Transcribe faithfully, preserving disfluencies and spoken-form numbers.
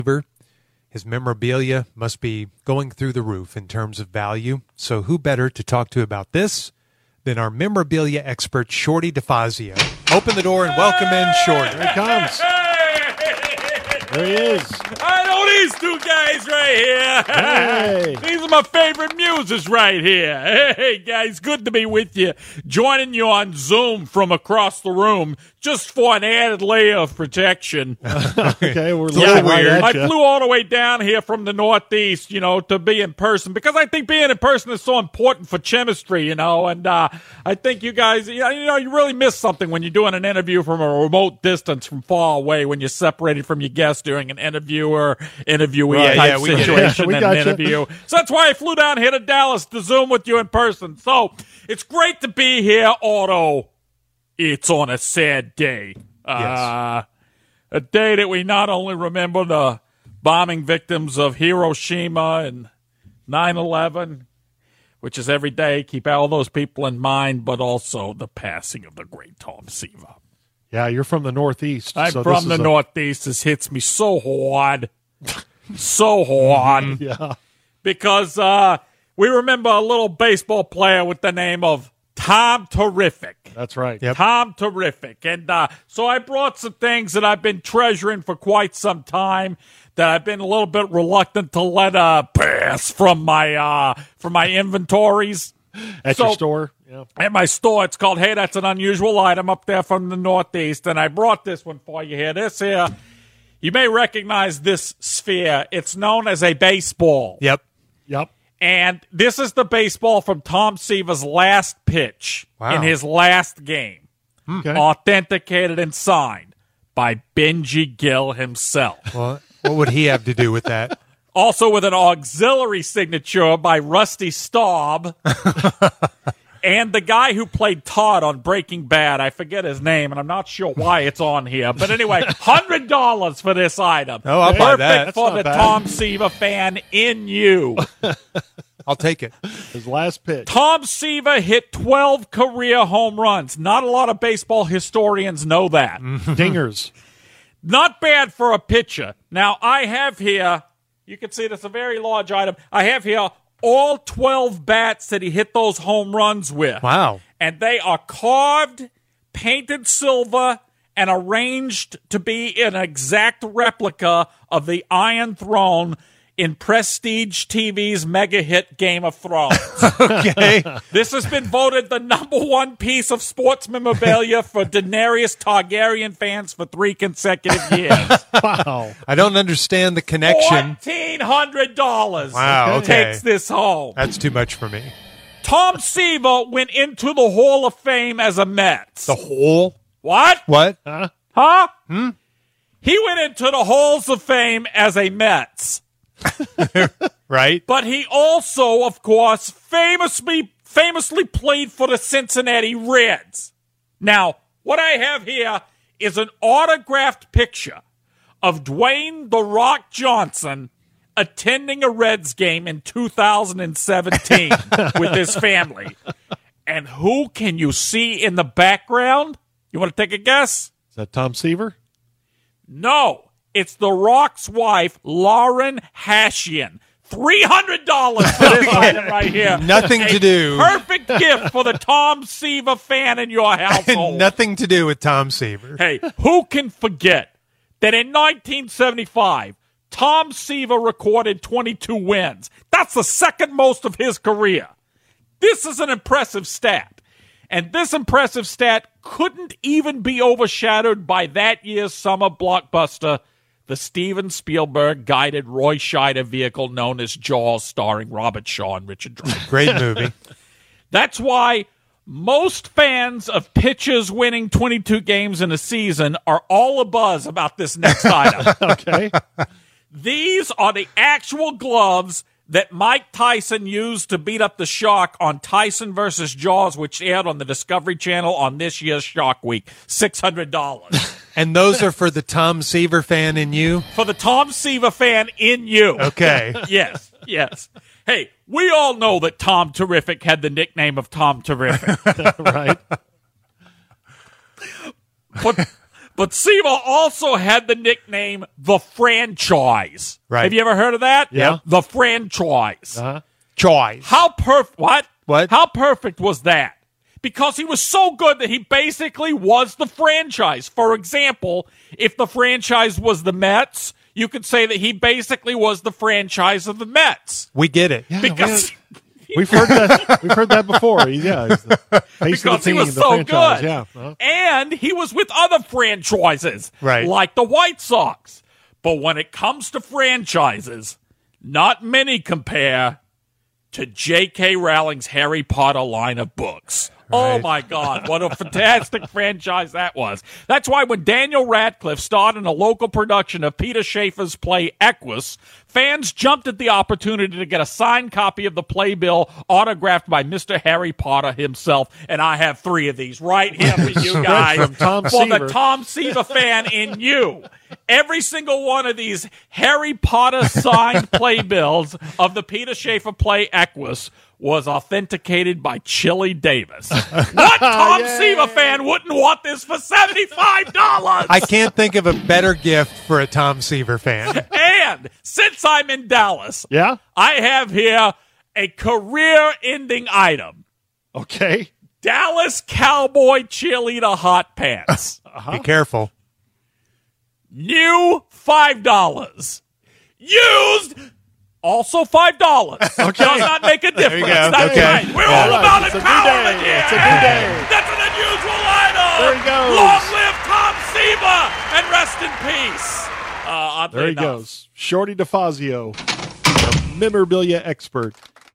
His memorabilia must be going through the roof in terms of value. So who better to talk to about this than our memorabilia expert, Shorty DeFazio. Open the door and welcome in Shorty. Here he comes. There he is. I know these two guys right here. Hey. These are my favorite muses right here. Hey, guys, good to be with you. Joining you on Zoom from across the room just for an added layer of protection. Okay, we're Yeah, looking right I at you. flew all the way down here from the Northeast, you know, to be in person because I think being in person is so important for chemistry, you know, and uh, I think you guys, you know, you know, you really miss something when you're doing an interview from a remote distance from far away when you're separated from your guest during an interview or interviewee Right, type yeah, we get it. situation We in got an you. interview. So that's why I flew down here to Dallas to Zoom with you in person. So it's great to be here, although it's on a sad day. Uh, a day that we not only remember the bombing victims of Hiroshima and nine eleven, which is every day, keep all those people in mind, but also the passing of the great Tom Seaver. Yeah, you're from the Northeast. I'm so from this the is a- Northeast. This hits me so hard. so hard. Yeah. Because uh, we remember a little baseball player with the name of Tom Terrific. That's right. Yep. Tom Terrific. And uh, so I brought some things that I've been treasuring for quite some time that I've been a little bit reluctant to let uh, pass from my uh, from my inventories. At So- your store. Yeah. At my store, it's called, hey, that's an unusual item up there from the Northeast. And I brought this one for you here. This here, you may recognize this sphere. It's known as a baseball. Yep. Yep. And this is the baseball from Tom Seaver's last pitch Wow. in his last game. Okay. Authenticated and signed by Benji Gill himself. Well, what would he have to do with that? Also with an auxiliary signature by Rusty Staub. And the guy who played Todd on Breaking Bad, I forget his name, and I'm not sure why it's on here. But anyway, one hundred dollars for this item. Oh, I'll buy Perfect that. That's for not the bad. Tom Seaver fan in you. I'll take it. His last pitch. Tom Seaver hit twelve career home runs. Not a lot of baseball historians know that. Dingers. Not bad for a pitcher. Now, I have here, you can see that's a very large item. I have here all twelve bats that he hit those home runs with. Wow. And they are carved, painted silver, and arranged to be an exact replica of the Iron Throne in Prestige T V's mega hit Game of Thrones. Okay. This has been voted the number one piece of sports memorabilia for Daenerys Targaryen fans for three consecutive years. Wow. I don't understand the connection. fourteen hundred dollars Wow, okay. takes this home. That's too much for me. Tom Seaver went into the Hall of Fame as a Mets. The whole? What? What? Huh? Hmm? He went into the Halls of Fame as a Mets. Right? But he also, of course, famously famously played for the Cincinnati Reds. Now, what I have here is an autographed picture of Dwayne "The Rock" Johnson attending a Reds game in two thousand seventeen with his family. And who can you see in the background? You want to take a guess? Is that Tom Seaver? No. It's The Rock's wife, Lauren Hashian. three hundred dollars for this item right here. Nothing A to do. Perfect gift for the Tom Seaver fan in your household. Nothing to do with Tom Seaver. Hey, who can forget that in nineteen seventy-five, Tom Seaver recorded twenty-two wins? That's the second most of his career. This is an impressive stat. And this impressive stat couldn't even be overshadowed by that year's summer blockbuster, the Steven Spielberg-guided Roy Scheider vehicle known as Jaws, starring Robert Shaw and Richard Dreyfuss. Great movie. That's why most fans of pitchers winning twenty-two games in a season are all abuzz about this next item. Okay. These are the actual gloves that Mike Tyson used to beat up the Shark on Tyson versus Jaws, which aired on the Discovery Channel on this year's Shark Week. six hundred dollars. And those are for the Tom Seaver fan in you? For the Tom Seaver fan in you. Okay. Yes, yes. Hey, we all know that Tom Terrific had the nickname of Tom Terrific. Right. But But Seaver also had the nickname The Franchise. Right. Have you ever heard of that? Yeah. The Franchise. Uh-huh. Choice. How perfect, what? What? How perfect was that? Because he was so good that he basically was the franchise. For example, if the franchise was the Mets, you could say that he basically was the franchise of the Mets. We get it. Yeah, Because we- We've heard that. We've heard that before. He- Yeah, he's the face of the because he team, was the so franchise. good. Yeah, uh-huh. And he was with other franchises, Right. like the White Sox. But when it comes to franchises, not many compare to J K. Rowling's Harry Potter line of books. Oh, Right. my God. What a fantastic franchise that was. That's why when Daniel Radcliffe starred in a local production of Peter Shaffer's play Equus, fans jumped at the opportunity to get a signed copy of the playbill autographed by Mister Harry Potter himself. And I have three of these right here for you guys. From Tom for the Seaver. Tom Seaver fan in you. Every single one of these Harry Potter signed playbills of the Peter Shaffer play Equus was authenticated by Chili Davis. What Tom Yay. Seaver fan wouldn't want this for seventy-five dollars? I can't think of a better gift for a Tom Seaver fan. And since I'm in Dallas, Yeah. I have here a career-ending item. Okay. Dallas Cowboy cheerleader hot pants. Be careful. New five dollars. Used also five dollars. Okay. Does not make a difference. you go. That's Okay. right. We're Yeah. all All about right. It's a new empowerment day. here. It's a new day. That's an unusual item. There he goes. Long live Tom Seaver and rest in peace. Uh, oddly There he enough. goes. Shorty DeFazio, a memorabilia expert.